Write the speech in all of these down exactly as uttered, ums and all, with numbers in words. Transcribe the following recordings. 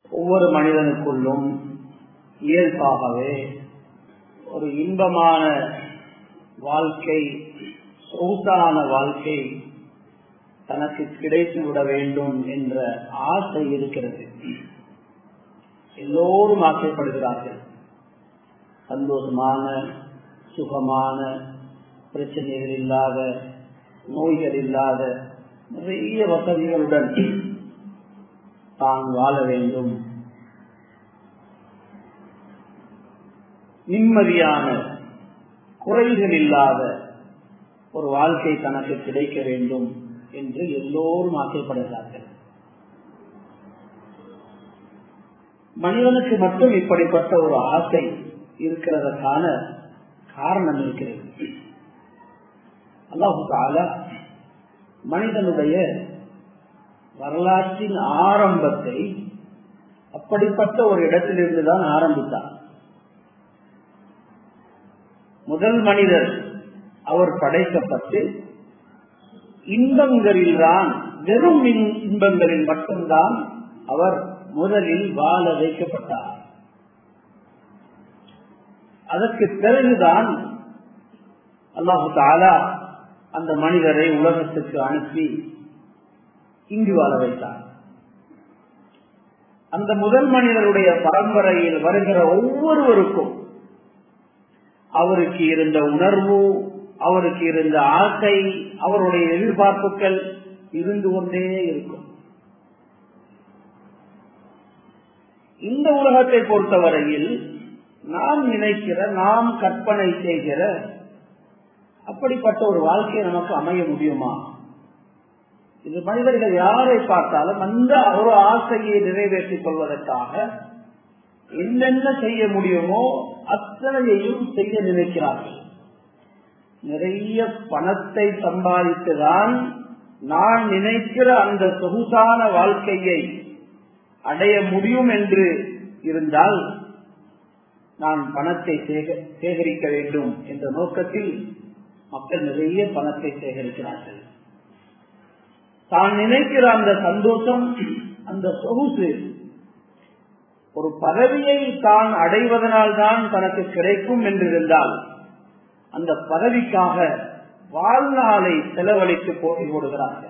ஒவ்வொரு மனிதனுக்குள்ளும் இயல்பாகவே ஒரு இன்பமான வாழ்க்கை, சொகுசான வாழ்க்கை தனக்கு கிடைத்து விட வேண்டும் என்ற ஆசை இருக்கிறது. எல்லோரும் ஆசைப்படுகிறார்கள். சந்தோஷமான, சுகமான, பிரச்சனைகள் இல்லாத, நோய்கள் இல்லாத நிறைய வசதிகளுடன் தான் வாழ வேண்டும். நிம்மதியான, குறைகள் இல்லாத ஒரு வாழ்க்கை தனக்கு கிடைக்க வேண்டும் என்று எல்லோரும் ஆசைப்படுகிறார்கள். மனிதனுக்கு மட்டும் இப்படிப்பட்ட ஒரு ஆசை இருக்கிறதற்கான காரணம் இருக்கிறது. அல்லாஹ் தஆலா மனிதனுடைய வரலாற்றின் ஆரம்பத்தை அப்படிப்பட்ட ஒரு இடத்திலிருந்து தான் ஆரம்பித்தார். முதல் மனிதர் அவர் படைக்கப்பட்டு இன்பங்களில் தான், வெறும் இன்பங்களில் மட்டும்தான் அவர் முதலில் வாழ வைக்கப்பட்டார். அதற்கு பிறகுதான் அல்லாஹ் தஆலா அந்த மனிதரை உலகத்துக்கு அனுப்பி இங்கு வாழ வைத்தார். அந்த முதல் மனிதருடைய பரம்பரையில் வருகிற ஒவ்வொருவருக்கும் அவருக்கு இருந்த உணர்வு, அவருக்கு இருந்த ஆசை, அவருடைய எதிர்பார்ப்புகள் இருந்து கொண்டே இருக்கும். இந்த உலகத்தை பொறுத்தவரையில் நாம் நினைக்கிற, நாம் கற்பனை செய்கிற அப்படிப்பட்ட ஒரு வாழ்க்கையை நமக்கு அமைய முடியுமா? இது மனிதர்கள் யாரை பார்த்தாலும் அந்த ஒரு ஆசையை நிறைவேற்றிக் கொள்வதற்காக என்னென்ன செய்ய முடியுமோ அத்தனையையும் செய்ய நினைக்கிறார்கள். நிறைய பணத்தை சம்பாதித்துதான் நான் நினைக்கிற அந்த சொகுசான வாழ்க்கையை அடைய முடியும் என்று இருந்தால் நான் பணத்தை சேகரிக்க வேண்டும் என்ற நோக்கத்தில் மக்கள் நிறைய பணத்தை சேகரிக்கிறார்கள். தான் நினைக்கிற அந்த சந்தோஷம், அந்த சொகுசு, ஒரு பதவியை தான் அடைவதனால் தான் தனக்கு கிடைக்கும் என்றிருந்தால் அந்த பதவிக்காக வாழ்நாளை செலவழித்து போட்டி போடுகிறார்கள்.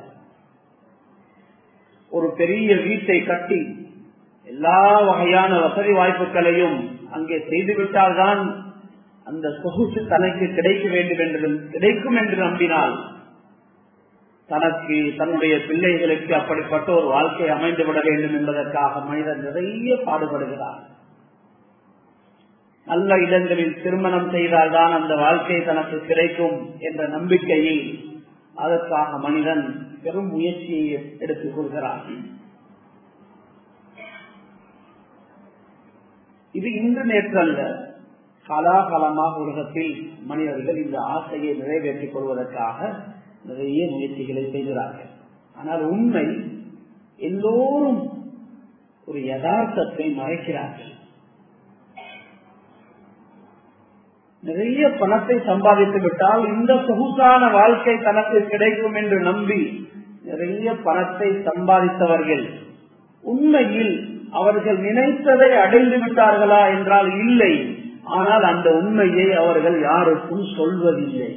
ஒரு பெரிய வீட்டை கட்டி எல்லா வகையான வசதி வாய்ப்புகளையும் அங்கே செய்துவிட்டால்தான் அந்த சொகுசு தனக்கு கிடைக்க வேண்டும் என்று கிடைக்கும் என்று நம்பினால் தனக்கு, தன்னுடைய பிள்ளைகளுக்கு அப்படிப்பட்ட ஒரு வாழ்க்கை அமைந்துவிட வேண்டும் என்பதற்காக மனிதன் நிறைய பாடுபடுகிறார். நல்ல இடங்களில் திருமணம் செய்தால்தான் அந்த வாழ்க்கை தனக்கு கிடைக்கும் என்ற நம்பிக்கையில் அதற்காக மனிதன் பெரும் முயற்சியை எடுத்துக் கொள்கிறார். இது இன்று நேற்றல்ல, காலாகாலமாக உலகத்தில் மனிதர்கள் இந்த ஆசையை நிறைவேற்றிக் கொள்வதற்காக நிறைய முயற்சிகளை செய்கிறார்கள். ஆனால் உண்மை, எல்லோரும் ஒரு யதார்த்தத்தை மறைக்கிறார்கள். நிறைய பணத்தை சம்பாதித்து விட்டால் இந்த சொகுசான வாழ்க்கை தனக்கு கிடைக்கும் என்று நம்பி நிறைய பணத்தை சம்பாதித்தவர்கள் உண்மையில் அவர்கள் நினைத்ததை அடைந்து விட்டார்களா என்றால் இல்லை. ஆனால் அந்த உண்மையை அவர்கள் யாருக்கும் சொல்வதில்லை.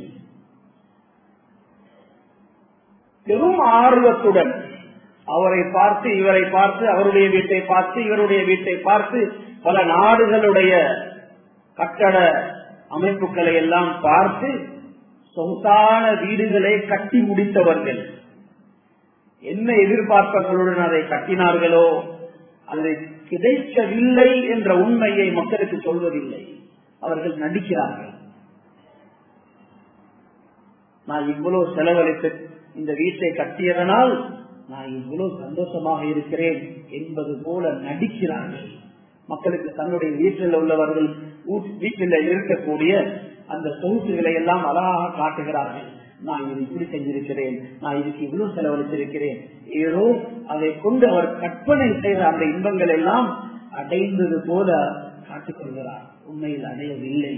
பெரும் ஆர்வத்துடன் அவரை பார்த்து, இவரை பார்த்து, அவருடைய வீட்டை பார்த்து, இவருடைய வீட்டை பார்த்து, பல நாடுகளுடைய கட்டட அமைப்புகளை எல்லாம் பார்த்து சொகுசான வீடுகளை கட்டி முடித்தவர்கள் என்ன எதிர்பார்ப்புகளுடன் அதை கட்டினார்களோ அது கிடைக்கவில்லை என்ற உண்மையை மக்களுக்கு சொல்வதில்லை. அவர்கள் நடிக்கிறார்கள். நான் இவ்வளவு செலவழித்து இந்த வீட்டை கட்டியதனால் நான் இவ்வளவு சந்தோஷமாக இருக்கிறேன் என்பது போல நடிக்கிறார்கள். மக்களுக்கு தன்னுடைய வீட்டில் உள்ளவர்கள் வீட்டில் இருக்கக்கூடிய அந்த சொகுசுகளை எல்லாம் அழகாக காட்டுகிறார்கள். நான் இது இப்படி செஞ்சிருக்கிறேன், நான் இதுக்கு இவ்வளவு செலவழித்திருக்கிறேன், ஏதோ அதை கொண்டு அவர் கற்பனை செய்த அந்த இன்பங்கள் எல்லாம் அடைந்தது போல காட்டிக்கொள்கிறார். உண்மையில் அடையவில்லை.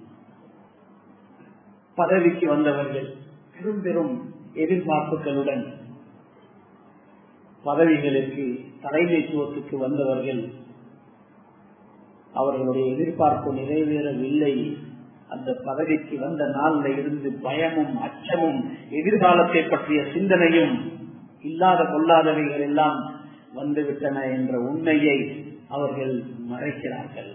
பதவிக்கு வந்தவர்கள் பெரும் பெரும் எதிர்பார்ப்புகளுடன் பதவிகளுக்கு தலைமைத்துவத்துக்கு வந்தவர்கள் அவர்களுடைய எதிர்பார்ப்பு நிறைவேறவில்லை. அந்த பதவிக்கு வந்த நாளில் இருந்து பயமும் அச்சமும் எதிர்காலத்தை பற்றிய சிந்தனையும் இல்லாத கொள்ளாதவைகள் எல்லாம் வந்துவிட்டன என்ற உண்மையை அவர்கள் மறைக்கிறார்கள்.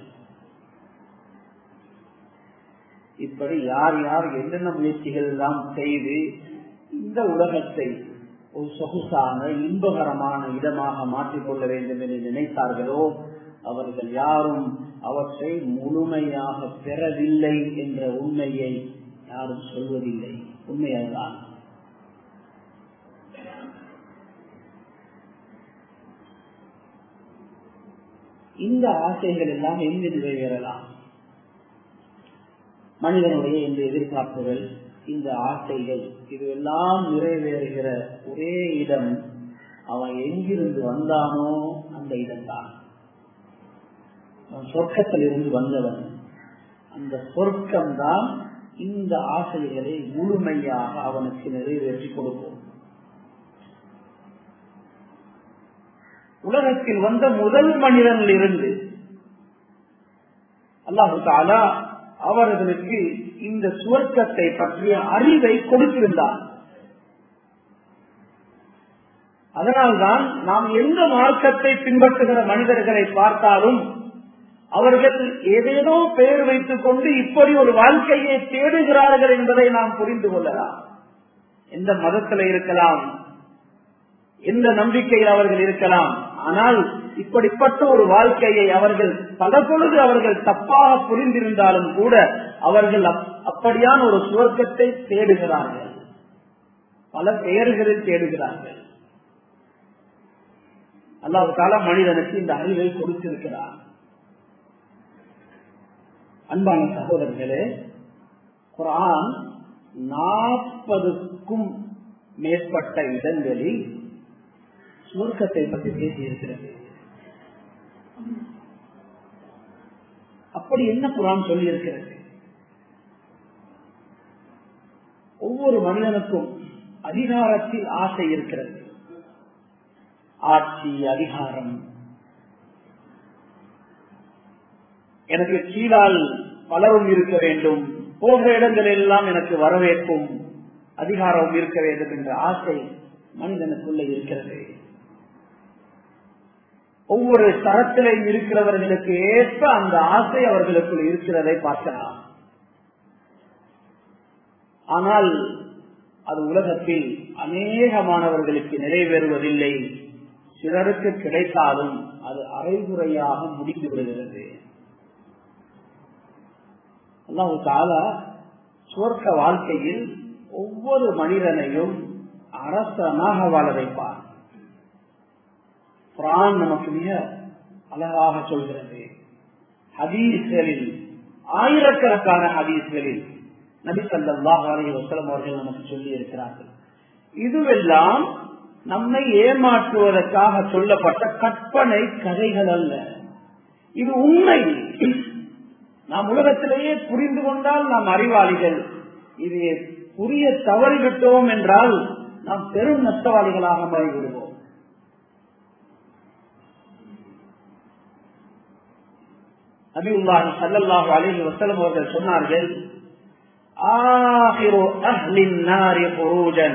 இப்படி யார் யார் என்னென்ன முயற்சிகள் எல்லாம் செய்து இந்த உலகத்தை ஒரு சொகுசான இன்பகரமான இடமாக மாற்றிக்கொள்ள வேண்டும் என்று நினைத்தார்களோ அவர்கள் யாரும் அவற்றை முழுமையாக பெறவில்லை என்ற உண்மையை யாரும் சொல்வதில்லை. உண்மையால்தான் இந்த ஆசைகள் எல்லாம் எங்கு நிறைவேறலாம்? மனிதனுடைய இந்த எதிர்பார்ப்புகள், இந்த ஆசைகள், இதுவெல்லாம் நிறைவேறுகிற ஒரே இடம் அவன் எங்கிருந்து வந்தானோ அந்த இடம்தான். சொர்க்கத்தில் இருந்து வந்தவன். அந்த சொர்க்கம்தான் இந்த ஆசைகளை முழுமையாக அவனுக்கு நிறைவேற்றி கொடுக்கும். உலகத்தில் வந்த முதல் மனிதனில் இருந்து அல்லாஹ் தஆலா அவர்களுக்கு இந்த சுவர்க்கத்தை பற்றிய அறிவை கொடுத்திருந்தார். அதனால்தான் நாம் எந்த மார்க்கத்தை பின்பற்றுகிற மனிதர்களை பார்த்தாலும் அவர்கள் ஏதேதோ பெயர் வைத்துக் கொண்டு இப்படி ஒரு வாழ்க்கையை தேடுகிறார்கள் என்பதை நாம் புரிந்து கொள்ளலாம். எந்த மதத்தில் இருக்கலாம், எந்த நம்பிக்கையில் அவர்கள் இருக்கலாம், ஆனால் இப்படிப்பட்ட ஒரு வாழ்க்கையை அவர்கள் பல பொழுது அவர்கள் தப்பாக புரிந்திருந்தாலும் கூட அவர்கள் அப்படியான ஒரு சுவர்க்கத்தை தேடுகிறார்கள், பல பெயர்களில் தேடுகிறார்கள். அல்லாஹ் தஆலா மனிதனுக்கு இந்த அறிவை கொடுத்திருக்கிறார். அன்பான சகோதரர்களே, குர்ஆன் நாற்பதுக்கும் மேற்பட்ட இடங்களில் சுவர்க்கத்தை பற்றி பேசியிருக்கிறது. அப்படி என்ன குர்ஆன் சொல்லி இருக்கிறது? ஒவ்வொரு மனிதனுக்கும் அதிகாரத்தில் ஆசை இருக்கிறது. ஆட்சி, அதிகாரம், எனக்கு கீழால் பலரும் இருக்க வேண்டும், போகிற இடங்கள் எல்லாம் எனக்கு வரவேற்கும் அதிகாரம் இருக்க வேண்டும் என்ற ஆசை மனிதனுக்குள்ள இருக்கிறது. ஒவ்வொரு தரத்திலையும் இருக்கிறவர்களுக்கு ஏற்ப அந்த ஆசை அவர்களுக்குள் இருக்கிறதை பார்க்கலாம். ஆனால் அது உலகத்தில் அநேகமானவர்களுக்கு நிறைவேறுவதில்லை. சிலருக்கு கிடைத்தாலும் அது அரைகுறையாக முடிந்து விடுகிறது. அல்லாஹ் தஆலா சுவர்க்க வாழ்க்கையில் ஒவ்வொரு மனிதனையும் அரசனாக வாழ வைப்பார். குர்ஆன் நமக்கு மிக அழகாக சொல்கிறது. ஹதீஸ்களில், ஆயிரக்கணக்கான ஹதீஸ்களில் நபி ஸல்லல்லாஹு அலைஹி வஸல்லம் அவர்கள் நமக்கு சொல்லி இருக்கிறார்கள். இதுவெல்லாம் நம்மை ஏமாற்றுவதற்காக சொல்லப்பட்ட கற்பனை கதைகள் அல்ல, இது உண்மை. நாம் உலகத்திலேயே புரிந்து கொண்டால் நாம் அறிவாளிகள், இது புரிய தவறிவிட்டோம் என்றால் நாம் பெரும் நஷ்டவாளிகளாக மாறிவிடுவோம். நபியுல்லாஹி ஸல்லல்லாஹு அலைஹி வஸல்லம் அவர்கள் சொன்னார்கள், ஆகிரு அஹ்லின் நாரி குரூஜன்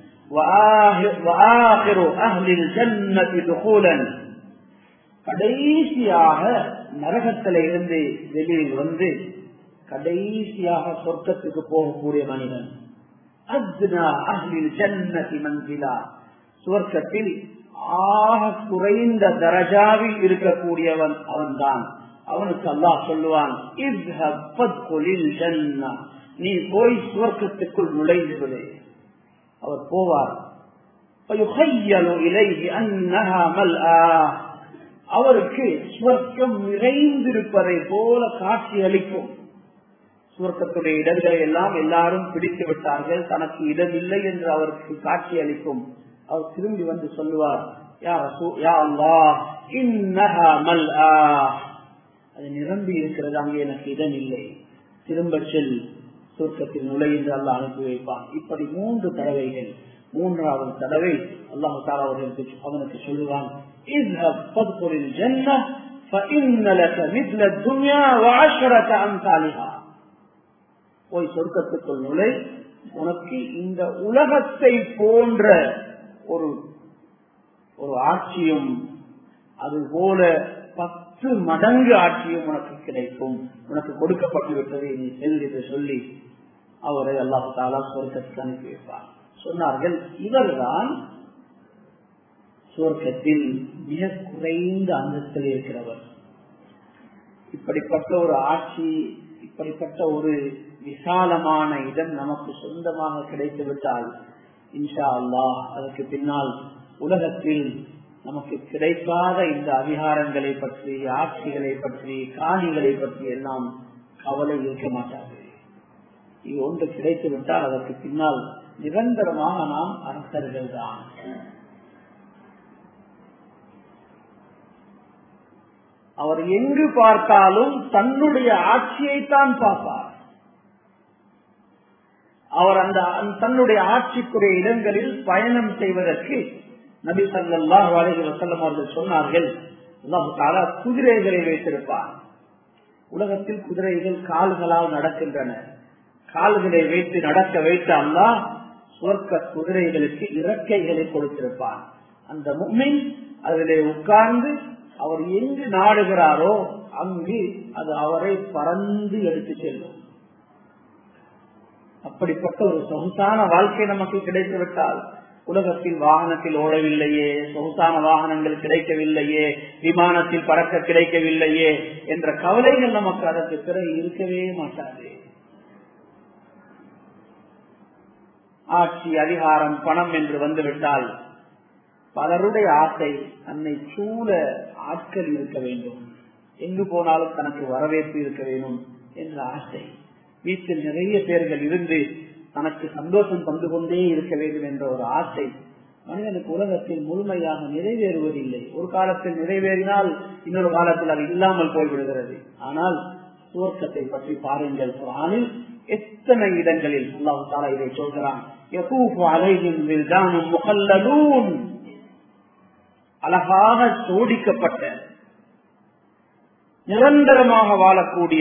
வஆகிரு அஹ்லில் ஜன்னதி துகூலன். கடைசியாக நரகத்தில இருந்து வெளியில் வந்து கடைசியாக சொர்க்கத்துக்கு போகக்கூடிய மனிதன் அத்னா அஹ்லில் ஜன்னதி மன்சிலா, சுவர்க்கத்தில் ஆக குறைந்த தரஜாவில் இருக்கக்கூடியவன் அவன்தான். அவனுக்கு அல்லாஹ் சொல்லுவான், இஸ்ஹப் ஃபத்குலில் ஜன்னா, நீ போய் சுவர்க்கத்துக்குள் நுழைந்து விடு. அவர் போவார். ஃபயுஹய்யலு இலைஹி அன்னஹா மல்ஆ, அவருக்கு சுவர்க்கம் நிறைந்திருப்பதை போல காட்சி அளிக்கும். சுவர்க்கத்துடைய இடங்களை எல்லாம் எல்லாரும் பிடித்து விட்டார்கள், தனக்கு இடமில்லை என்று அவருக்கு காட்சி அளிக்கும். அவர் திரும்பி வந்து சொல்லுவார், யா ரசூல் யா அல்லாஹ் இன்னஹா மல்ஆ, அது நிரம்பி இருக்கிறது, அங்கே எனக்கு இடம் இல்லை, திரும்ப செல், சுவர்க்கத்தில் நுழை என்று அல்லாஹ் அனுப்பி வைப்பான். இப்படி மூன்று தடவைகள் மூன்றாவது தடவை அல்லாஹ் தஆலா அவர்களுக்கு அவனுக்கு சொல்லுவான், இஸ்ஹப் ஃபத்குலில் ஜன்னah ஃபஇன்ன லக மித்ல துன்யா வஅஷ்ரத அம்சாலிஹா. போய் சொர்க்கத்துக்குள் நுழை, உனக்கு இந்த உலகத்தை போன்ற ஒரு ஒரு ஆட்சியும் அதுபோல பத்து மடங்கு ஆட்சியும் உனக்கு கிடைக்கும், உனக்கு கொடுக்கப்பட்டு விட்டதை நீ செல் என்று சொல்லி அவரை அல்லாஹ் தஆலா சொர்க்கத்துக்கு அனுப்பி வைப்பார். சொன்னார்கள், இவர்தான் சொர்க்கத்தில் மிக குறைந்த அந்தஸ்தில் இருக்கிறவர். இப்படிப்பட்ட ஒரு ஆட்சி, இப்படிப்பட்ட ஒரு விசாலமான இடம் நமக்கு சொந்தமாக கிடைத்துவிட்டால் இன்ஷா அல்லாஹ் அதற்கு பின்னால் உலகத்தில் நமக்கு கிடைக்காத இந்த அதிகாரங்களை பற்றி, ஆட்சிகளை பற்றி, காணிகளை பற்றி எல்லாம் கவலை இருக்க மாட்டார்கள். இது ஒன்று கிடைத்து விட்டால் அதற்கு பின்னால் நிரந்தரமாக நாம் அரசர்கள் தான். அவர் எங்கு பார்த்தாலும் தன்னுடைய ஆட்சியைத்தான் பார்ப்பார். அவர் அந்த தன்னுடைய ஆட்சிக்குரிய இடங்களில் பயணம் செய்வதற்கு நபி ஸல்லல்லாஹு அலைஹி வஸல்லம் அவர்கள் சொன்னார்கள், அல்லாஹ் தஆலா குதிரைகளை வைத்திருப்பார். உலகத்தில் குதிரைகள் கால்களால் நடக்கின்றன. கால்களை வைத்து நடக்க வைத்த அல்லாஹ் சொர்க்க குதிரைகளுக்கு இறக்கைகளை கொடுத்திருப்பார். அந்த முஃமின் அதிலே உட்கார்ந்து அவர் எங்கு நாடுகிறாரோ அங்கு அது அவரை பறந்து எடுத்து செல்லும். அப்படிப்பட்ட ஒரு சொகுசான வாழ்க்கை நமக்கு கிடைத்துவிட்டால், உலகத்தில் வாகனத்தில் ஓடவில்லையே, சொகுசான வாகனங்கள் கிடைக்கவில்லையே, விமானத்தில் பறக்க கிடைக்கவில்லையே என்ற கவலைகள் நமக்கு அதற்கு பிறகு இருக்கவே மாட்டாது. ஆட்சி, அதிகாரம், பணம் என்று வந்துவிட்டால் பலருடைய ஆசை தன்னை சூழ ஆட்கள் இருக்க வேண்டும், எங்கு போனாலும் தனக்கு வரவேற்பு இருக்க வேண்டும் என்ற ஆசை. வீட்டில் நிறைய பேர்கள் இருந்து தனக்கு சந்தோஷம் தந்து கொண்டே இருக்க வேண்டும் என்ற ஒரு ஆசை மனிதனுக்கு உலகத்தில் முழுமையாக நிறைவேறுவதில்லை. ஒரு காலத்தில் நிறைவேறினால் இன்னொரு காலத்தில் அது இல்லாமல் போய்விடுகிறது. ஆனால் சுவர்க்கத்தை பற்றி பாருங்கள், குர்ஆனில் எத்தனை இடங்களில் அல்லாஹ் தஆலா இதை சொல்கிறான். யகூஃபு அலைஹிம் வில்தானும் முகல்லலூன், அழகாக சோடிக்கப்பட்ட நிரந்தரமாக வாழக்கூடிய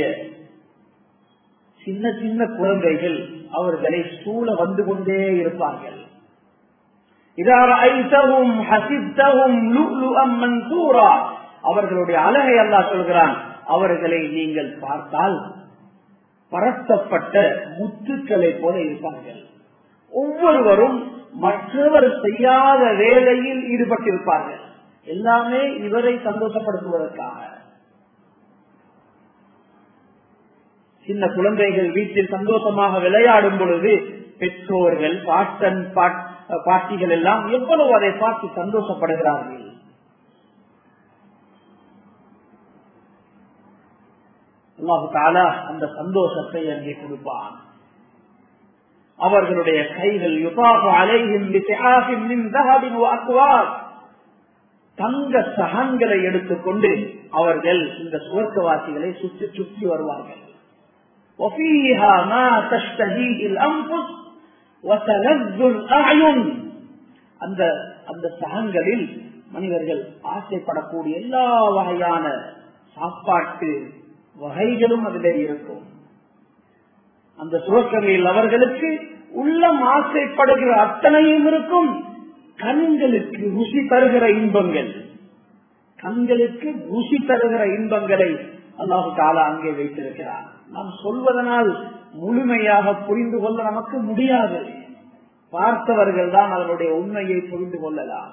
சின்ன சின்ன குழந்தைகள் அவர்களை சூழ வந்து கொண்டே இருப்பார்கள். அவர்களுடைய அழகை அல்லாஹ் சொல்கிறான், அவர்களை நீங்கள் பார்த்தால் பரத்தப்பட்ட முத்துக்களை போல இருப்பார்கள். ஒவ்வொருவரும் மற்றவர் செய்யாத வேலையில் ஈடுபட்டிருப்பார்கள். எல்லாமே இவரை சந்தோஷப்படுத்துவதற்காக. சின்ன குழந்தைகள் வீட்டில் சந்தோஷமாக விளையாடும் பொழுது பெற்றோர்கள், பாட்டன் பாட்டிகள் எல்லாம் எவ்வளவு அதை பார்த்து சந்தோஷப்படுகிறார்கள். அல்லாஹ் தஆலா அந்த சந்தோஷத்தை அங்கே கொடுப்பான். அவர்களுடைய கைகள் யுதாஃபு அலைஹிம் பிஸிஆஃபின் மின் ذهب وأكواب, தங்க சஹன்களை எடுத்துக்கொண்டு அவர்கள் இந்த சுவர்க்கவாசிகளை சுற்றி சுற்றி வருவார்கள். وفيها ما تشتهيه الأنفس وتلذ الأعين, அந்த அந்த சஹன்களில் மனிதர்கள் ஆசைப்படக்கூடிய எல்லா வகையான சாப்பாட்டு வகைகளும் அதிலே இருக்கும். அந்த சுவர்க்கங்களில் அவர்களுக்கு உள்ளம் ஆசைப்படுகிற அத்தனையும் இருக்கும். கண்களுக்கு ருசி தருகிற இன்பங்கள், கண்களுக்கு ருசி தருகிற இன்பங்களை அல்லாஹ் தஆலா அங்கே வைத்திருக்கிறார். நாம் சொல்வதனால் முழுமையாக புரிந்து கொள்ள நமக்கு முடியாது. பார்த்தவர்கள் தான் அதனுடைய உண்மையை புரிந்து கொள்ளலாம்.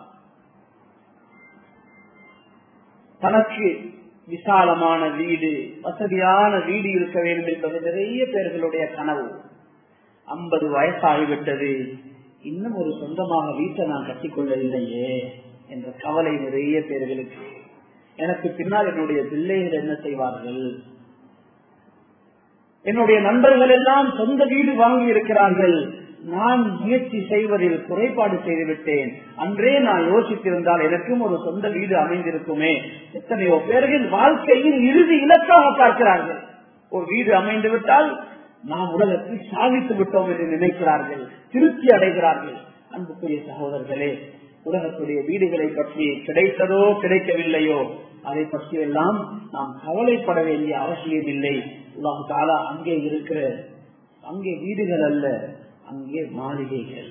தனக்கு விசாலமான வீடு, வசதியான வீடு இருக்க வேண்டும் என்பது நிறைய பேர்களுடைய கனவு. ஐம்பது வயசாகிவிட்டது, இன்னும் ஒரு சொந்தமாக வீட்டை நான் கட்டிக்கொள்ளவில்லையே என்ற கவலை நிறைய பேர்களுக்கு. எனக்கு பின்னால் என்னுடைய பிள்ளைகள் என்ன செய்வார்கள்? என்னுடைய நண்பர்கள் எல்லாம் சொந்த வீடு வாங்கி இருக்கிறார்கள், நான் முயற்சி செய்வதில் குறைபாடு செய்துவிட்டேன். அன்றே நான் யோசித்திருந்தால் எனக்கும் ஒரு சொந்த வீடு அமைந்திருக்குமே. எத்தனையோ பேர்கள் வாழ்க்கையில் இறுதி இலக்காக பார்க்கிறார்கள். ஒரு வீடு அமைந்து விட்டால் நாம் உலகத்தில் சாதித்து விட்டோம் என்று நினைக்கிறார்கள், திருப்தி அடைகிறார்கள். அன்புக்குரிய சகோதரர்களே, உலகத்துடைய வீடுகளை பற்றி கிடைத்ததோ கிடைக்கவில்லையோ அதை பற்றி எல்லாம் நாம் கவலைப்பட வேண்டிய அவசியம் இல்லை. அல்லாஹ் தஆலா அங்கே இருக்கிற அங்கே வீடுகள் அல்ல, அங்கே மாளிகைகள்.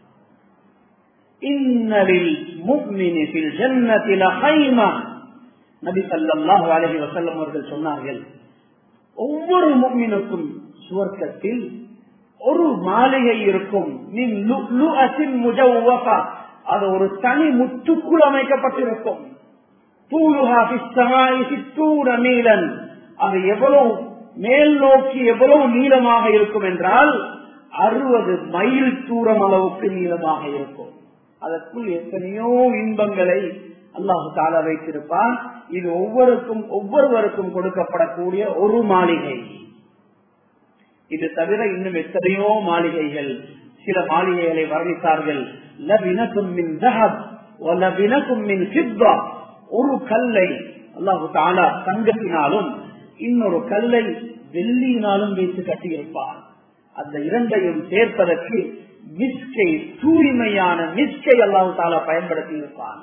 இன்னலில் முஃமினி ஃபில் ஜன்னதி லஹைமா, நபி ஸல்லல்லாஹு அலைஹி வஸல்லம் அவர்கள் சொன்னார்கள், ஒவ்வொரு முஃமினுக்கும் சுவர்க்கத்தில் ஒரு மாளிகை இருக்கும். மின் லுஅத்தின் முஜவ்வஃபா, அது ஒரு தனி முத்துக்குள் அமைக்கப்பட்டிருக்கும். தூலுஹா ஃபிஸ் ஸமாஇ சித்தூன மீலன், அது எவ்வளவு மேல் நோக்கி எவ்வளவு நீளமாக இருக்கும் என்றால் அறுபது மைல் தூரம் அளவுக்கு நீளமாக இருக்கும். அதற்குள் எத்தனையோ இன்பங்களை அல்லாஹ் தஆலா வைத்திருப்பான். இது ஒவ்வொருக்கும் ஒவ்வொருவருக்கும் கொடுக்கப்படக்கூடிய ஒரு மாளிகை. இது தவிர இன்னும் எத்தனையோ மாளிகைகள். சில மாளிகைகளை வர்ணித்தார்கள். லபினகும் மின் ذهب வலபினகும் மின் ஃபித்தா, ஒரு கல்லை அல்லாஹ் தஆலா தங்கத்தினாலும் இன்னொரு கல்லை வெள்ளியினாலும் வைத்து கட்டியிருப்பார். அந்த இரண்டையும் சேர்ப்பதற்கு மிஸ்கை, தூய்மையான மிஸ்கை அல்லாஹ் தஆலா பயன்படுத்தி இருப்பான்.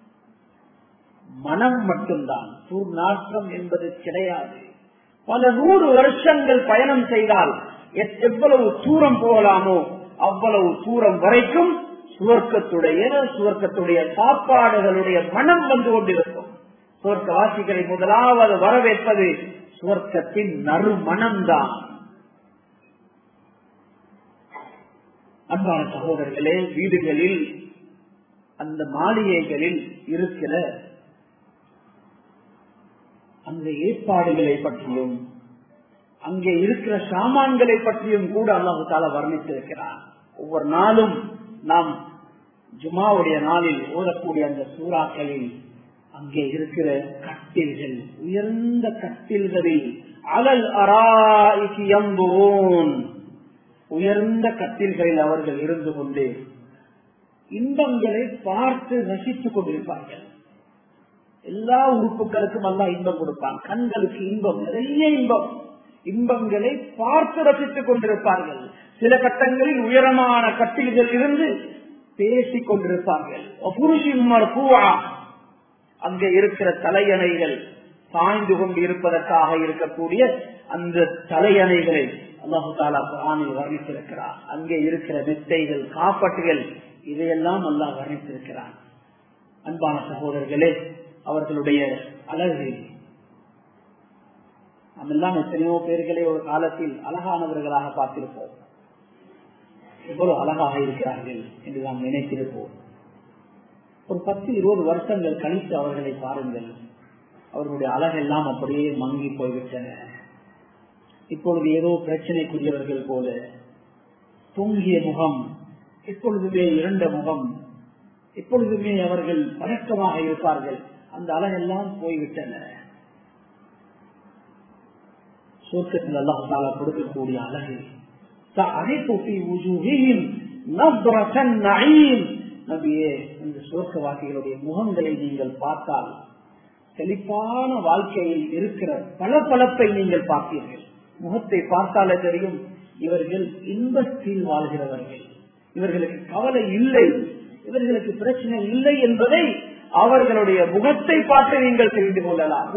மனம் மட்டும்தான், துர்நாற்றம் என்பது கிடையாது. பல நூறு வருஷங்கள் பயணம் செய்தால் எவ்வளவு தூரம் போகலாமோ அவ்வளவு தூரம் வரைக்கும் சுவர்க்கத்துடைய சுவர்க்கத்துடைய சாப்பாடுகளுடைய மனம் வந்து கொண்டிருக்கும். சுவர்க்கவாசிகளை முதலாவது வரவேற்பது சுவர்க்கத்தின் நறுமணம்தான். அன்பான சகோதரர்களே, வீடுகளில் அந்த மாளிகைகளில் இருக்கிற அந்த ஏற்பாடுகளை பற்றியும் அங்கே இருக்கிற சாமான்களை பற்றியும் கூட அல்லாஹ் தஆலா வர்ணித்திருக்கிறார். ஒவ்வொரு நாளும் நாம் ஜுமாவுடைய நாளில் ஓதக்கூடிய அந்த சூறாக்களில் அங்கே இருக்கிற கட்டில்கள், உயர்ந்த கட்டில்களில் அலல் அராயிகி யம்பூன், உயர்ந்த கட்டில்களில் அவர்கள் இருந்து கொண்டு இன்பங்களை பார்த்து ரசித்துக் கொண்டிருப்பார்கள். எல்லா உறுப்புகளுக்கும் அல்லாஹ் இன்பம் கொடுப்பான். கண்களுக்கு இன்பம், நிறைய இன்பம், இன்பங்களை பார்த்து ரசித்துக் கொண்டிருப்பார்கள். சில கட்டங்களில் உயரமான கட்டில்கள் இருந்து பேசிக் கொண்டிருப்பார்கள். அங்கே இருக்கிற தலையணைகள் சாய்ந்து கொண்டு இருப்பதற்காக இருக்கக்கூடிய அந்த தலையணைகளை அல்லாஹ் தஆலா குர்ஆனில் வர்ணித்திருக்கிறார். அங்கே இருக்கிற மெத்தைகள், காப்பட்டுகள், இதையெல்லாம் அல்லாஹ் வர்ணித்திருக்கிறார். அன்பான சகோதரர்களே, அவர்களுடைய அழகு, நம்மெல்லாம் எத்தனையோ பேர்களை ஒரு காலத்தில் அழகானவர்களாக பார்த்திருப்போம். எவ்வளவு அழகாக இருக்கிறார்கள் என்று நாம் நினைத்திருப்போம். ஒரு பத்து இருபது வருஷங்கள் கழித்து அவர்களை பாருங்கள், அவர்களுடைய அழகெல்லாம் அப்படியே மங்கி போய்விட்டன. இப்பொழுது ஏதோ பிரச்சனைக்குரியவர்கள் போல தொங்கிய முகம், எப்பொழுதுமே இரண்ட முகம், எப்பொழுதுமே அவர்கள் பழக்கமாக இருப்பார்கள். அந்த அழகெல்லாம் போய்விட்டன. சொர்க்கத்தில் அல்லாஹ் தஆலா கொடுக்கக்கூடிய அழகு, நபியே, இந்த சொர்க்கவாசிகளுடைய முகங்களை நீங்கள் பார்த்தால் செழிப்பான வாழ்க்கையில் இருக்கிற பளபளப்பை நீங்கள் பார்த்தீர்கள். முகத்தை பார்த்தாலே தெரியும், இவர்கள் இன்பத்தில் வாழ்கிறவர்கள், இவர்களுக்கு கவலை இல்லை, இவர்களுக்கு பிரச்சனை இல்லை என்பதை அவர்களுடைய முகத்தை பார்த்து நீங்கள் தெரிந்து கொள்ளலாம்.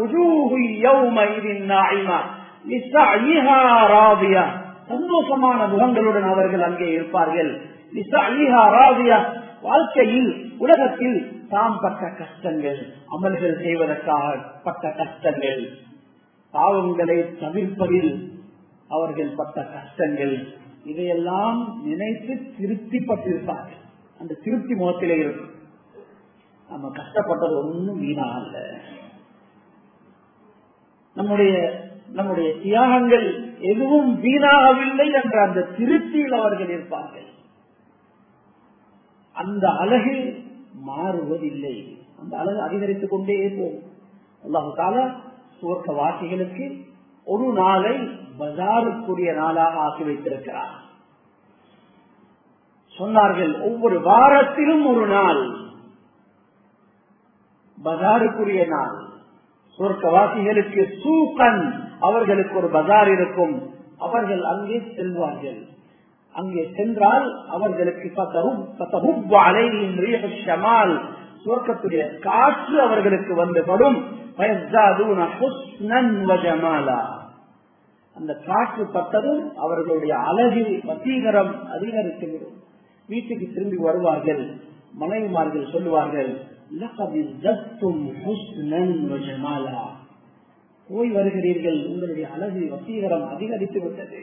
சந்தோஷமான முகங்களுடன் அவர்கள் அங்கே இருப்பார்கள். வாழ்க்கையில், உலகத்தில் தாம் பட்ட கஷ்டங்கள், அமல்கள் செய்வதற்காக பட்ட கஷ்டங்கள், பாவங்களை தவிர்ப்பதில் அவர்கள் பட்ட கஷ்டங்கள், இதையெல்லாம் நினைத்து திருப்திப்பட்டிருப்பார்கள். அந்த திருப்தி முகத்திலே இருக்கும். நம்ம கஷ்டப்பட்டது ஒன்றும் வீணா அல்ல, நம்முடைய நம்முடைய தியாகங்கள் எதுவும் வீணாகவில்லை என்ற அந்த திருப்தியில் அவர்கள் இருப்பார்கள். அந்த அழகு மாறுவதில்லை, அந்த அழகு அதிகரித்துக் கொண்டே போகும். அல்லாஹ் தஆலா சுவர்க்க வாசிகளுக்கு ஒரு நாளை பஜாருக்குரிய நாளாக ஆக்கி வைத்திருக்கிறார். சொன்னார்கள், ஒவ்வொரு வாரத்திலும் ஒரு நாள் பஜாருக்குரிய நாள். சொர்க்கவாசிகளுக்கு சூக்கன், அவர்களுக்கு ஒரு பஜார் இருக்கும், அவர்கள் அங்கே செல்வார்கள். அங்கே சென்றால் அவர்களுக்கு சுவர்க்கத்துடைய காற்று அவர்களுக்கு வந்துபடும். அந்த காற்று பட்டதும் அவர்களுடைய அழகு வசீகரம் அதிகரித்துவிடும். வீட்டுக்கு திரும்பி வருவார்கள். மனைவிமார்கள் சொல்லுவார்கள், போய் வருகிறீர்கள், உங்களுடைய அழகு வசீகரம் அதிகரித்து விட்டது.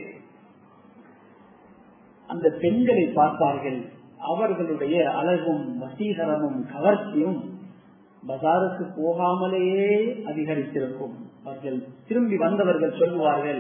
அந்த பெண்களை பார்ப்பார்கள். அவர்களுடைய அழகும் வசீகரமும் கவர்ச்சியும் பஜாருக்கு போகாமலேயே அதிகரித்திருக்கும். அவர்கள் திரும்பி வந்தவர்கள் சொல்லுவார்கள்,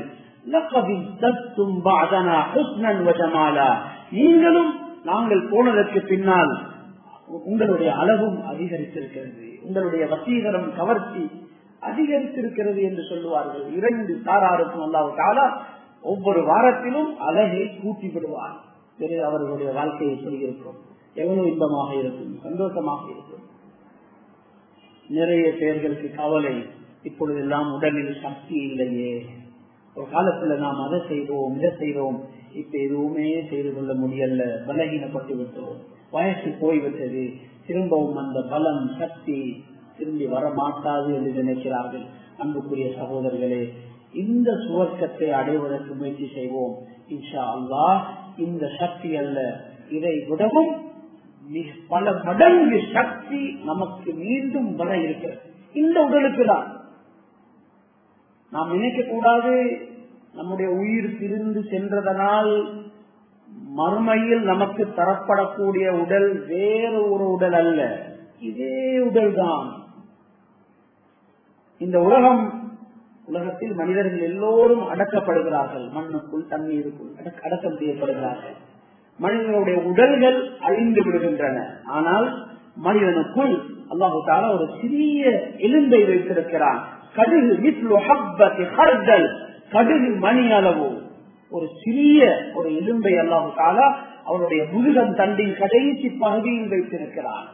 நீங்களும் நாங்கள் போனதற்கு பின்னால் உங்களுடைய அழகும் அதிகரித்திருக்கிறது, உங்களுடைய வசீகரம் கவர்ச்சி அதிகரித்திருக்கிறது என்று சொல்லுவார்கள். இரண்டு சாராருக்கும் அல்லாஹ் தஆலா ஒவ்வொரு வாரத்திலும் அழகை கூட்டி விடுவார். பிறகு அவர்களுடைய வாழ்க்கையை சொல்லியிருக்கும், எவ்வளவு இன்பமாக இருக்கும், சந்தோஷமாக இருக்கும். நிறைய பேர்களுக்கு கவலை, இப்பொழுதெல்லாம் உடலில் சக்தி இல்லையே, ஒரு காலத்துல நாம் அதை செய்வோம் இதை செய்வோம், இப்ப எதுவுமே செய்து கொள்ள முடியல, பலகீனப்பட்டு விட்டோம், வயசு போய்விட்டது, திரும்பவும் அந்த பலம் சக்தி திரும்பி வர மாட்டாது என்று நினைக்கிறார்கள். அன்புக்குரிய சகோதரர்களே, இந்த சுவர்க்கத்தை அடைவதற்கு முயற்சி செய்வோம். இன்ஷா அல்லாஹ் இந்த சக்தி அல்ல, இதை விடவும் பல மடங்கு சக்தி நமக்கு மீண்டும் வர இருக்கிறது. இந்த உடலுக்கு தான் நாம் நினைக்க கூடாது, நம்முடைய உயிர் பிரிந்து சென்றதனால் மறுமையில் நமக்கு தரப்படக்கூடிய உடல் வேறு ஒரு உடல் அல்ல, இதே உடல் தான். இந்த உலகம் உலகத்தில் மனிதர்கள் எல்லோரும் அடக்கப்படுகிறார்கள், மண்ணுக்குள் தண்ணீருக்குள் அடக்கம் செய்யப்படுகிறார்கள். மனிதனுடைய உடல்கள் அழிந்து விடுகின்றன. ஆனால் மனிதனுக்குள் அல்லாஹு தஆலா ஒரு சிறிய எலும்பை வைத்திருக்கிறான். கடுகு மிஸ்லு ஹப்பத்தி ஹர்தல், கடுகு மணி அளவு ஒரு சிறிய ஒரு எலும்பை அல்லாஹு தஆலா அவனுடைய முதுகன் தண்டின் கடைசி பகுதியில் வைத்திருக்கிறான்.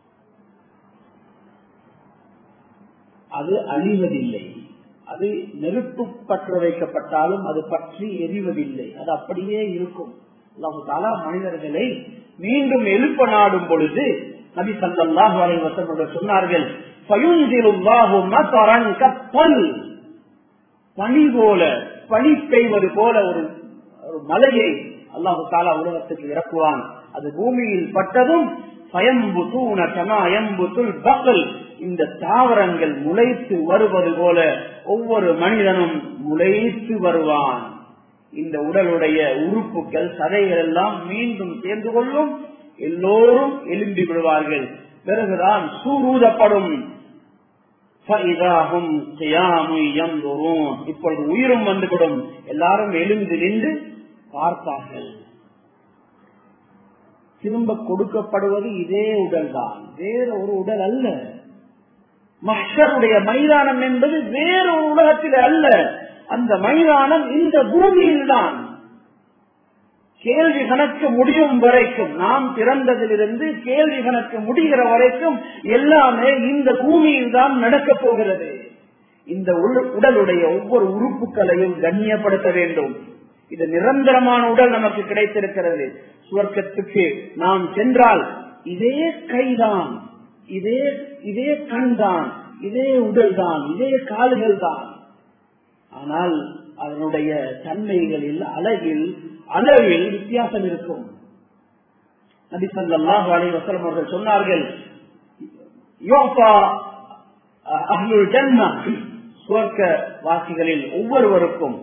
அது அழிவதில்லை, அது நெருப்பு பற்ற வைக்கப்பட்டாலும் அது பற்றி எரிவதில்லை, அது அப்படியே இருக்கும். அல்லாஹு தஆலா மனிதர்களை மீண்டும் எழுப்ப நாடும் பொழுது நபி ஸல்லல்லாஹு அலைஹி வஸல்லம் சொன்னார்கள், ஃபயுன்சிலுல்லாஹு மஸரன் கத்தல், பனி போல பனி பெய்வது போல ஒரு மலையை அல்லாஹு தஆலா உலகத்துக்கு இறக்குவான். அது பூமியில் பட்டதும் ஃபயம்புதூன கமா யம்புதுல் பக்ல், இந்த தாவரங்கள் முளைத்து வருவது போல ஒவ்வொரு மனிதனும் முளைத்து வருவான். இந்த உடலுடைய உறுப்புகள் சதைகள் எல்லாம் மீண்டும் சேர்ந்து கொள்ளும், எல்லோரும் எழும்பி விடுவார்கள். பிறகுதான் சூரூதப்படும். இப்பொழுது உயிரும் வந்துவிடும், எல்லாரும் எழுந்து நின்று பார்ப்பார்கள். திரும்ப கொடுக்கப்படுவது இதே உடல் தான், வேற ஒரு உடல் அல்ல. மஹ்ஷருடைய மைதானம் என்பது வேறு ஒரு உலகத்தில் அல்ல, அந்த மைதானம் இந்த பூமியில் தான். கேள்வி கணக்கு முடியும் வரைக்கும், நாம் பிறந்ததிலிருந்து கேள்வி கணக்கு முடிகிற வரைக்கும் எல்லாமே இந்த பூமியில் தான் நடக்கப் போகிறது. இந்த உடலுடைய ஒவ்வொரு உறுப்புகளையும் கண்ணியப்படுத்த வேண்டும். இது நிரந்தரமான உடல் நமக்கு கிடைத்திருக்கிறது. சுவர்க்கத்துக்கு நாம் சென்றால் இதே கைதான், இதே இதே கண் தான், இதே உடல் தான், இதே கால்கள் தான். ஆனால் அதனுடைய தன்மைகளில், அழகில், அளவில் வித்தியாசம் இருக்கும். நபி ஸல்லல்லாஹு அலைஹி வஸல்லம் அவர்கள் சொன்னார்கள், யுஃபா அஹ்லுல் ஜன்னah, சுவர்க்க வாசிகளில் ஒவ்வொருவருக்கும்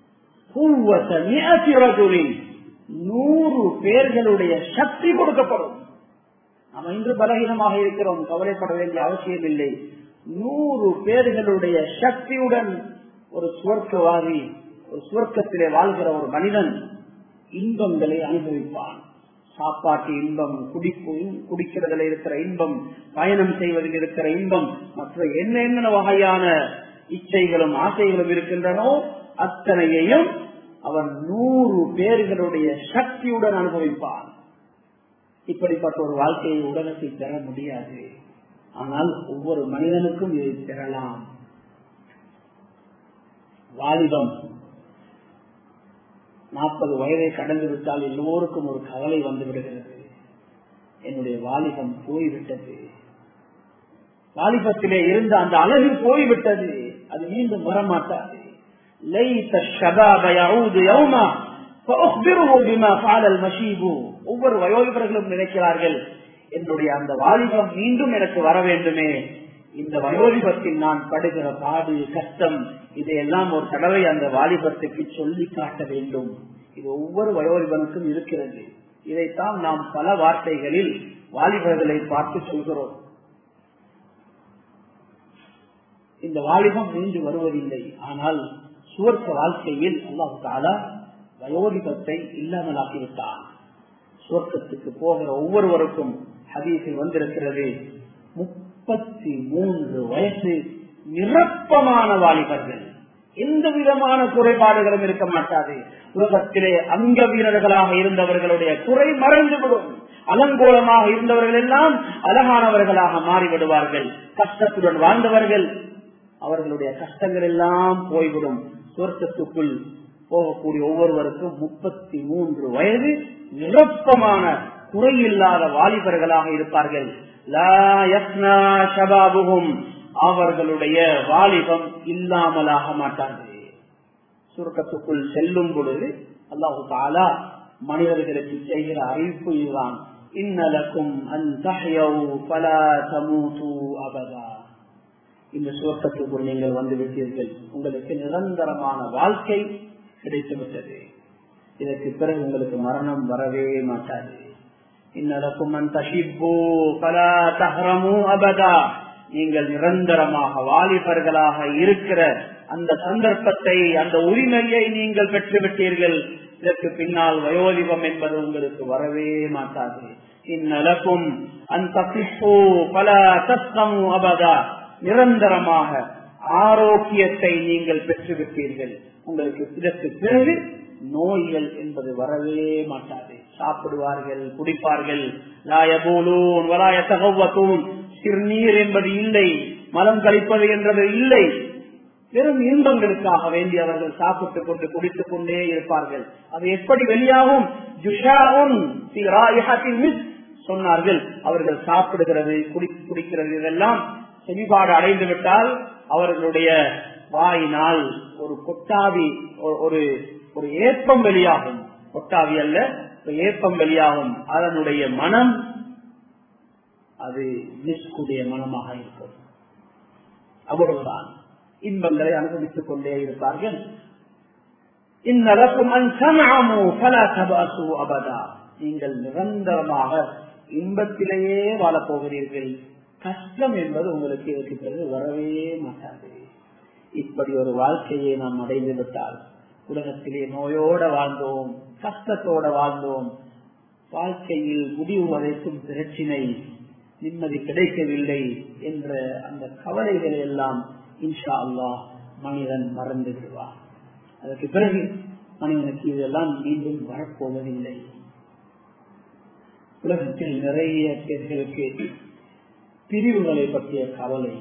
நூறு பேர்களுடைய சக்தி கொடுக்கப்படும். நாம் இன்று பலகீனமாக இருக்கிறோம், கவலைப்பட வேண்டிய அவசியம் இல்லை. நூறு பேர்களுடைய சக்தியுடன் ஒரு சுவர்க்கவாதி, ஒரு சுவர்க்கத்திலே வாழ்கிற ஒரு மனிதன் இன்பங்களை அனுபவிப்பான். சாப்பாட்டு இன்பம், குடிப்பு குடிக்கிறதுல இருக்கிற இன்பம், பயணம் செய்வதில் இருக்கிற இன்பம், மற்ற என்ன என்ன வகையான இச்சைகளும் ஆசைகளும் இருக்கின்றனோ அத்தனையையும் அவன் நூறு பேர்களுடைய சக்தியுடன் அனுபவிப்பான். இப்படிப்பட்ட ஒரு வாழ்க்கையை உலகத்தில் பெற முடியாது. ஆனால் ஒவ்வொரு மனிதனுக்கும் இதை பெறலாம். வாலிபம், நாற்பது வயதை கடந்து விட்டால் எல்லோருக்கும் ஒரு கவலை வந்து விடுகிறது. என்னுடைய வாலிபம் போய்விட்டது, வாலிபத்திலே இருந்த அந்த அழகு போய்விட்டது, அது மீண்டும் வரமாட்டாது. ஒவ்வொரு வயோதிபர்களும் நினைக்கிறார்கள், என்னுடைய அந்த வாலிபம் மீண்டும் எனக்கு வர வேண்டுமே, இந்த வயோதிபத்தில் நான் படுகிற பாடு கஷ்டம் இதையெல்லாம் ஒரு தடவை அந்த வாலிபத்துக்கு சொல்லி காட்ட வேண்டும். இது ஒவ்வொரு வயோதிபனுக்கும் இருக்கிறது. இதைத்தான் நாம் பல வார்த்தைகளில் வாலிபர்களை பார்த்து சொல்கிறோம். இந்த வாலிபம் மீண்டு வருவதில்லை. ஆனால் சுவர்க்க வாழ்க்கையில் அல்லாஹ் தஆலா வயோதிபத்தை இல்லாமலாக்கிவிட்டான். சுவர்க்கத்துக்கு போகிற ஒவ்வொருவருக்கும் ஹதீஸில் வந்திருக்கிறது, முப்பத்தி மூன்று வயசு நிரப்பமான வாலிபர்கள், எந்த விதமான குறைபாடுகளும் இருக்க மாட்டாது. உலகத்திலே அங்க வீரர்களாக இருந்தவர்களுடைய குறை மறைந்துவிடும். அலங்கோலமாக இருந்தவர்கள் எல்லாம் அழகானவர்களாக மாறிவிடுவார்கள். கஷ்டத்துடன் வாழ்ந்தவர்கள், அவர்களுடைய கஷ்டங்கள் எல்லாம் போய்விடும். சொர்க்கத்துக்குள் போகக்கூடிய ஒவ்வொருவருக்கும் முப்பத்தி மூன்று வயது நிரப்பமான குறையில்லாத வாலிபர்களாக இருப்பார்கள். அவர்களுடைய வாலிபம் இல்லாமலாக மாட்டார்கள். சுருக்கத்துக்குள் செல்லும் பொழுது அல்லாஹு தஆலா மனிதர்களுக்கு செய்கிற அறிவிப்பு இதுதான், இன்னலக்கும் அன் தஹ்யவு ஃபலா தமூது அபதா. இந்த சுருக்கத்துக்குள் நீங்கள் வந்து விட்டீர்கள், உங்களுக்கு நிரந்தரமான வாழ்க்கை கிடைத்துவிட்டது, இதற்கு பிறகு உங்களுக்கு மரணம் வரவே மாட்டாது. இன்னலக்கும் அன் தஷிப்பு ஃபலா தஹ்ரமு அபதா. நீங்கள் நிரந்தரமாக வாலிபர்களாக இருக்கிற அந்த சந்தர்ப்பத்தை, அந்த உரிமையை நீங்கள் பெற்றுவிட்டீர்கள். இதற்கு பின்னால் வயோதிபம் என்பது உங்களுக்கு வரவே மாட்டாது. இன்னலக்கும் அன் தஸிஹு ஃபலா தஸ்கமு அபதா. நிரந்தரமாக ஆரோக்கியத்தை நீங்கள் பெற்றுவிட்டீர்கள், உங்களுக்கு இதற்கு பிறகு நோய்கள் என்பது வரவே மாட்டாது. சாப்பிடுவார்கள், குடிப்பார்கள், லாயபூலூன் வலாயதகவதூன். சிறுநீர் என்பது இல்லை, மலம் கழிப்பது என்பது இல்லை. வெறும் இன்பங்களுக்காக வேண்டி அவர்கள் சாப்பிட்டுக் கொண்டு குடித்துக் கொண்டே இருப்பார்கள். அது எப்படி வெளியாகும்? சொன்னார்கள், அவர்கள் சாப்பிடுகிறது, குடிக்கிறது இதெல்லாம் செவிபாடு அடைந்து விட்டால் அவர்களுடைய வாயினால் ஒரு கொட்டாவி, ஒரு ஒரு ஏப்பம் வெளியாகும். கொட்டாவி அல்ல, ஏப்பம் வெளியாகும். அதனுடைய மனம் அது மிஸ்குடைய மனமாக இருக்கும். அவ்வளவுதான், இன்பங்களை அனுபவித்துக் கொண்டே இருப்பார்கள். நீங்கள் நிரந்தரமாக இன்பத்திலேயே வாழப் போகிறீர்கள். கஷ்டம் என்பது உங்களுக்கு இருக்கிறது, வரவே மாட்டாது. இப்படி ஒரு வாழ்க்கையை நாம் அடைந்து விட்டால், உலகத்திலே நோயோட வாழ்ந்தோம், கஷ்டத்தோட வாழ்ந்தோம், வாழ்க்கையில் முடிவு வரைக்கும் பிரச்சினை, நிம்மதி கிடைக்கவில்லை என்ற அந்த கவலைகளை எல்லாம் இன்ஷா அல்லாஹ் மனிதன் மறந்து விடுவார். அதற்கு பிறகு மனிதனுக்கு இதெல்லாம் மீண்டும் வரப்போவதில்லை. உலகத்தில் நிறைய பேர்களுக்கு பிரிவுகளை பற்றிய கவலை,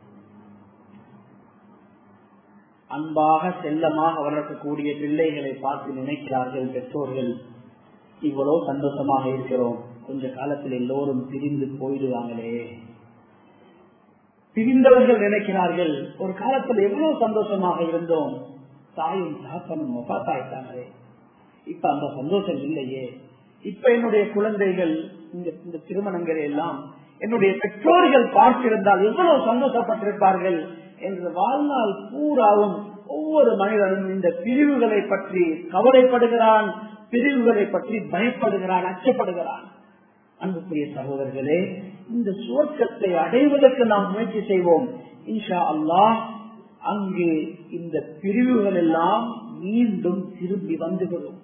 அன்பாக செல்லமாக வளர்க்கக்கூடிய பிள்ளைகளை பார்த்து நினைக்கிறார்கள் பெற்றோர்கள், இவ்வளவு சந்தோஷமாக இருக்கிறோம், கொஞ்ச காலத்தில் எல்லோரும் பிரிந்து போயிடுவாங்களே. பிரிந்தவர்கள் நினைக்கிறார்கள், ஒரு காலத்தில் எவ்வளவு சந்தோஷமாக இருந்தோம், தாயும் தாப்பனும் ஒப்பாத்தாயிட்டாங்களே, இப்ப அந்த சந்தோஷம் இல்லையே. இப்ப என்னுடைய குழந்தைகள் இந்த திருமணங்களை எல்லாம் என்னுடைய பெற்றோர்கள் பார்த்திருந்தால் எவ்வளவு சந்தோஷப்பட்டிருப்பார்கள் என்று வாழ்நாள் பூராவும் ஒவ்வொரு மனிதனும் இந்த பிரிவுகளை பற்றி கவலைப்படுகிறான், பிரிவுகளை பற்றி பயப்படுகிறான், அச்சப்படுகிறான். அன்புக்குரிய சகோதரர்களே, இந்த சுவர்க்கத்தை அடைவதற்கு நாம் முயற்சி செய்வோம். இன்ஷா அல்லாஹ் அங்கு இந்த பிரிவுகள் எல்லாம் மீண்டும் திரும்பி வந்துவிடும்.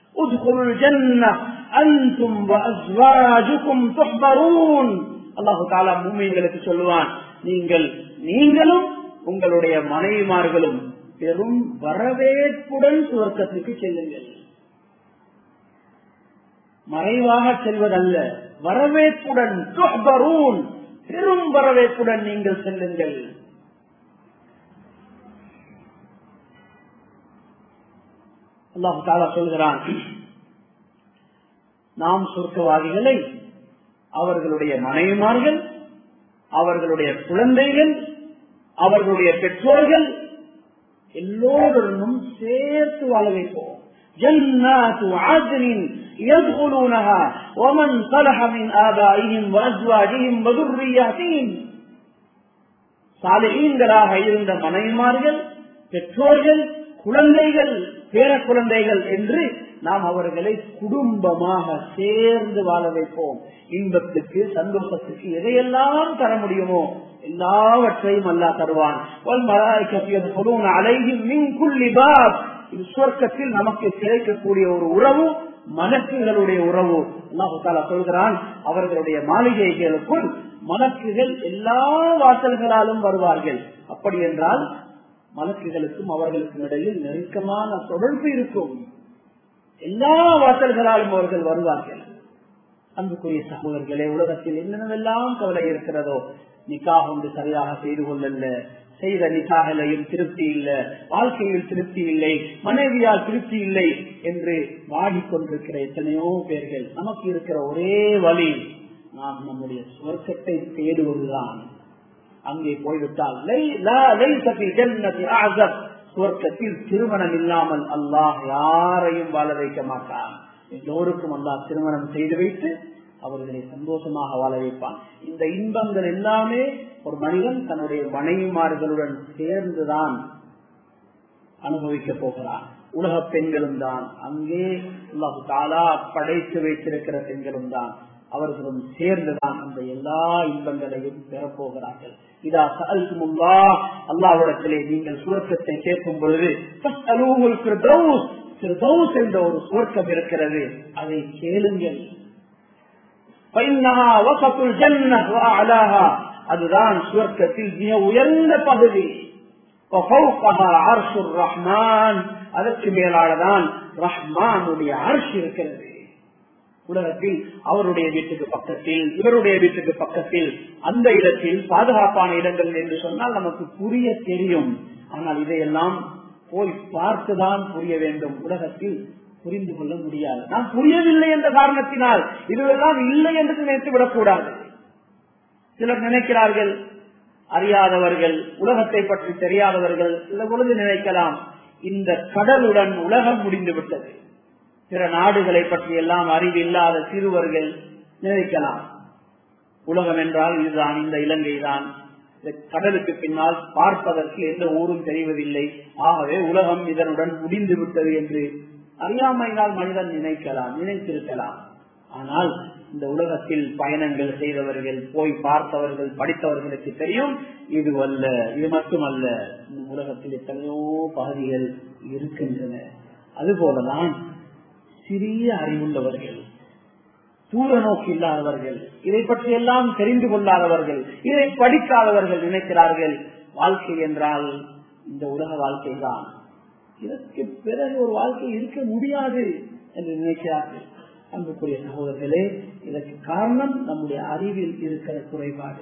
அல்லாஹு தஆலா முஃமின்களுக்கு சொல்லுவான், நீங்கள் நீங்களும் உங்களுடைய மனைவிமார்களும் பெரும் வரவேற்புடன் சுவர்க்கத்துக்கு செல்லுங்கள். மறைவாக செல்வதல்ல, வரவேற்புடன், துஹ்பரூன், பெரும் வரவேற்புடன் நீங்கள் செல்லுங்கள். அல்லாஹ் தஆலா சொல்கிறான், நாம் சொர்க்கவாதிகளை அவர்களுடைய மனைவிமார்கள், அவர்களுடைய குழந்தைகள், அவர்களுடைய பெற்றோர்கள் எல்லோருடனும் சேர்த்து வாழ வைப்போம். ஜன்னாத்து ஆத்னின் யத்குலூனஹா வமன் ஸலஹ மின் ஆபாஇஹிம் வஅஸ்வாஜிஹிம் வதுர்ரிய்யாத்திஹிம். சாலிஹீன்களாக இருந்த மனைவிமார்கள், பெற்றோர்கள், குழந்தைகள், பேர குழந்தைகள் என்று நாம் அவர்களை குடும்பமாக சேர்ந்து வாழ வைப்போம். இன்பத்துக்கு, சந்தோஷத்துக்கு எதையெல்லாம் தர முடியுமோ எல்லாவற்றையும் அல்லாஹ் தருவான். இது சொர்க்கத்தில் நமக்கு கிடைக்கக்கூடிய ஒரு உறவு, மலக்குகளுடைய உறவு. அல்லாஹ் தஆலா சொல்கிறான், அவர்களுடைய மாளிகைகளுக்குள் மலக்குகள் எல்லா வாசல்களாலும் வருவார்கள். அப்படி என்றால் மலக்குகளுக்கும் அவர்களுக்கும் இடையில் நெருக்கமான தொடர்பு இருக்கும். எல்லா வாசல்களாலும் அவர்கள் வருவார்கள். அன்புக்குரிய சகோதரர்களே, உலகத்தில் என்னென்னவெல்லாம் கவலை இருக்கிறதோ, நிக்காஹ் ஒன்று சரியாக செய்து கொள்ளல, செய்த நிக்காஹிலையும் திருப்தி இல்லை, வாழ்க்கையில் திருப்தி இல்லை, மனைவியால் திருப்தி இல்லை என்று வாடிக்கொண்டிருக்கிற எத்தனையோ பேர்கள். நமக்கு இருக்கிற ஒரே வழி, நாம் நம்முடைய சொர்க்கத்தை தேடுவதுதான். அங்கே போய்விட்டால் சுவர்க்கத்தில் திருமணம் இல்லாமல் அல்லாஹ் யாரையும் வாழ வைக்க மாட்டான். எல்லோருக்கும் அல்லாஹ் திருமணம் செய்து வைத்து அவர்களை சந்தோஷமாக வாழ வைப்பான். இந்த இன்பங்கள் எல்லாமே ஒரு மனிதன் தன்னுடைய மனைவிமார்களுடன் சேர்ந்துதான் அனுபவிக்க போகிறான். உலக பெண்களும் தான், அங்கே அல்லாஹ் தஆலா படைத்து வைத்திருக்கிற பெண்களும் தான், அவர்களும் சேர்ந்துதான் அந்த எல்லா இன்பங்களையும் பெறப்போகிறார்கள். இதா சஅல்துமுல்லாஹ், அல்லாஹ்விடத்திலே நீங்கள் சுவர்க்கத்தை கேட்கும் பொழுது ஃபஸ்அலூஹுல் ஃபிர்தௌஸ், ஃபிர்தௌஸ் என்ற ஒரு சுவர்க்கம் இருக்கிறது, அதை கேளுங்கள். ஃபஇன்னஹா வஸத்துல் ஜன்னஹ் வஅலாஹா, அதுதான் சுவர்க்கத்தில் மிக உயர்ந்த பகுதி. வஃபௌகஹா அர்ஷுர் ரஹ்மான், அதற்கு மேலானதான் ரஹ்மானுடைய அர்ஷ் இருக்கிறது. உலகத்தில் அவருடைய வீட்டுக்கு பக்கத்தில், இவருடைய வீட்டுக்கு பக்கத்தில், அந்த இடத்தில் பாதுகாப்பான இடங்கள் என்று சொன்னால் நமக்கு புரிய தெரியும். ஆனால் இதையெல்லாம் போய் பார்த்துதான் புரிய வேண்டும். உலகத்தில் புரிந்து கொள்ள முடியாது. நாம் புரியவில்லை என்ற காரணத்தினால் இதுவெல்லாம் இல்லை என்று நினைத்து விடக்கூடாது. சிலர் நினைக்கிறார்கள், அறியாதவர்கள், உலகத்தை பற்றி தெரியாதவர்கள் சில பொழுது நினைக்கலாம், இந்த கடலுடன் உலகம் முடிந்து விட்டது. பிற நாடுகளை பற்றி எல்லாம் அறிவில்லாத சிறுவர்கள் நினைக்கலாம், உலகம் என்றால் இதுதான், இந்த இலங்கை தான், கடலுக்கு பின்னால் பார்ப்பதற்கு எந்த ஊரும் தெரிவதில்லை, ஆகவே உலகம் இதனுடன் முடிந்து விட்டது என்று அறியாமையினால் மனிதன் நினைக்கலாம், நினைத்திருக்கலாம். ஆனால் இந்த உலகத்தில் பயணங்கள் செய்தவர்கள், போய் பார்த்தவர்கள், படித்தவர்களுக்கு தெரியும், இது அல்ல, இது மட்டுமல்ல, இந்த உலகத்தில் எத்தனையோ பகுதிகள் இருக்கின்றன. அதுபோலதான் சிறிய அறிவுள்ளவர்கள், தூர நோக்கு இல்லாதவர்கள், இதை பற்றி எல்லாம் தெரிந்து கொள்ளாதவர்கள், இதை படிக்காதவர்கள் நினைக்கிறார்கள், வாழ்க்கை என்றால் இந்த உலக வாழ்க்கை தான், இதற்கு பிறகு ஒரு வாழ்க்கை இருக்க முடியாது என்று நினைக்கிறார்கள். அன்புக்குரிய சகோதரர்களே, இதற்கு காரணம் நம்முடைய அறிவில் இருக்கிற குறைபாடு.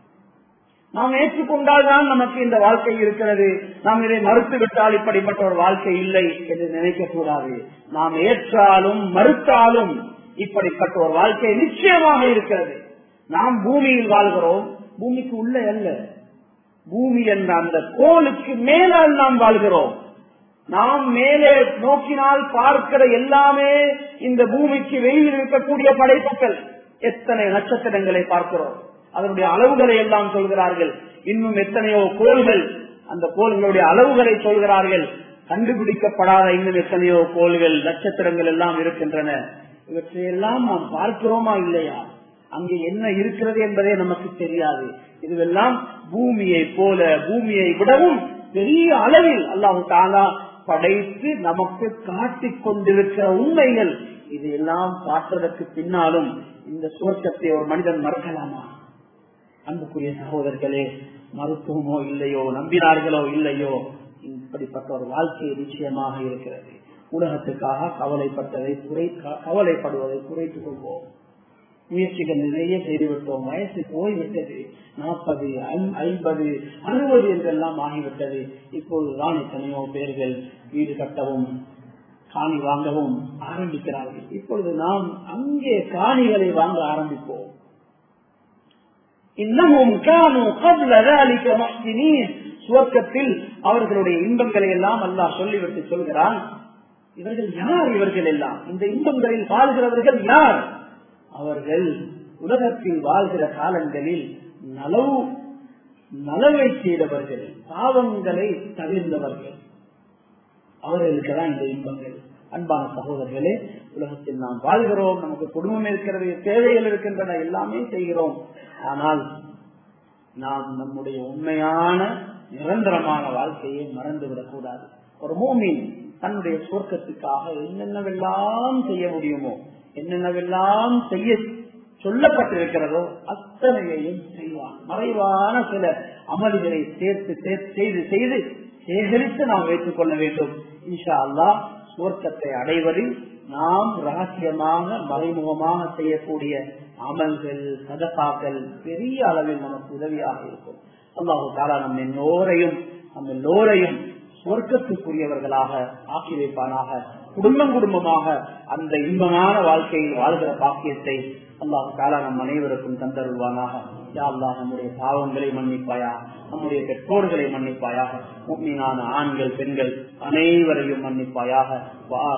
நாம் ஏற்றுக்கொண்டால் தான் நமக்கு இந்த வாழ்க்கை இருக்கிறது, நாம் இதை மறுத்து விட்டால் இப்படிப்பட்ட ஒரு வாழ்க்கை இல்லை என்று நினைக்க கூடாது. நாம் ஏற்றாலும் மறுத்தாலும் இப்படிப்பட்ட ஒரு வாழ்க்கை நிச்சயமாக இருக்கிறது. நாம் பூமியில் வாழ்கிறோம், பூமிக்கு உள்ள அல்ல, பூமி என்ற அந்த கோளுக்கு மேலால் நாம் வாழ்கிறோம். நாம் மேலே நோக்கினால் பார்க்கிற எல்லாமே இந்த பூமிக்கு வெளியில் இருக்கக்கூடிய படைப்புகள். எத்தனை நட்சத்திரங்களை பார்க்கிறோம், அதனுடைய அளவுகளை எல்லாம் சொல்கிறார்கள். இன்னும் எத்தனையோ கோள்கள், அந்த கோள்களுடைய அளவுகளை சொல்கிறார்கள். கண்டுபிடிக்கப்படாத இன்னும் எத்தனையோ கோள்கள், நட்சத்திரங்கள் எல்லாம் இருக்கின்றன. இவற்றையெல்லாம் நாம் பார்க்கிறோமா இல்லையா? அங்கே என்ன இருக்கிறது என்பதே நமக்கு தெரியாது. இதுவெல்லாம் பூமியை போல, பூமியை விடவும் பெரிய அளவில் அல்லாஹ் தஆலா படைத்து நமக்கு காட்டிக் கொண்டிருக்கிற உண்மைகள். இதையெல்லாம் பார்த்ததற்கு பின்னாலும் இந்த சுவர்க்கத்தை ஒரு மனிதன் மறக்கலாமா? அன்புக்குரிய சகோதரர்களே, மருத்துவமோ இல்லையோ, நம்பினார்களோ இல்லையோ, இப்படிப்பட்ட ஒரு வாழ்க்கை நிச்சயமாக இருக்கிறது. உலகத்துக்காக கவலைப்பட்டதை குறை கவலைப்படுவதை குறைத்துக் கொள்வோம். முயற்சிகள் நிறைய செய்துவிட்டோம், வயசு போய்விட்டது, நாற்பது ஐம்பது அறுபது என்றெல்லாம் ஆகிவிட்டது. இப்போதுதான் எத்தனையோ பேர்கள் வீடு கட்டவும், காணி வாங்கவும் ஆரம்பிக்கிறார்கள். இப்பொழுது நாம் அங்கே காணிகளை வாங்க ஆரம்பிப்போம். இன்னமும் கானூ قبل ذلك محسنين. சுவர்க்கத்தில் அவர்களுடைய இன்பங்களை எல்லாம் அல்லாஹ் சொல்லிவிட்டு சொல்கிறான், இவர்கள் யார்? இவர்கள் எல்லாம் இந்த இன்பங்களில் வாழ்கிறவர்கள் யார்? அவர்கள் உலகத்தில் வாழ்கிற காலங்களில் நலவு நலவை செய்தவர்கள், பாவங்களை தவிர்ந்தவர்கள், அவர்களுக்கு தான் இந்த இன்பங்கள். அன்பான சகோதரர்களே, உலகத்தில் நாம் வாழ்கிறோம், நமக்கு குடும்பம் இருக்கிறது, தேவைகள் இருக்கின்றன, எல்லாமே செய்கிறோம். ஆனால் நாம் நம்முடைய உண்மையான நிரந்தரமான வாழ்க்கையை மறந்துவிடக் கூடாது. ஒரு மூமின் தன்னுடைய சுவர்க்கத்துக்காக என்னென்னவெல்லாம் செய்ய முடியுமோ, என்னென்னவெல்லாம் செய்ய சொல்லப்பட்டிருக்கிறதோ அத்தனையையும் செய்வான். மறைவான சில அமல்களை சேர்த்து செய்து செய்து சேகரித்து நாம் வைத்துக் கொள்ள வேண்டும். இன்ஷா அல்லாஹ் சுவர்க்கத்தை அடைவதில் நாம் ரகசியமாக மறைமுகமாக செய்யக்கூடிய அமல்கள், சதகாக்கள் பெரிய அளவில் நமக்கு உதவியாக இருக்கும். அல்லாஹு தஆலா நம் எல்லோரையும் நம் எல்லோரையும் சுவர்க்கத்துக்குரியவர்களாக ஆக்கி வைப்பானாக. குடும்பம் குடும்பமாக அந்த இன்பமான வாழ்க்கையில் வாழ்கிற பாக்கியத்தை அல்லாஹு தஆலா நம் அனைவருக்கும் தந்தருள்வானாக. யா அல்லாஹ், நம்முடைய பாவங்களை மன்னிப்பாயா, நம்முடைய பெற்றோர்களை மன்னிப்பாயாக, முஃமினான ஆண்கள் பெண்கள் அனைவரையும் மன்னிப்பாயாக.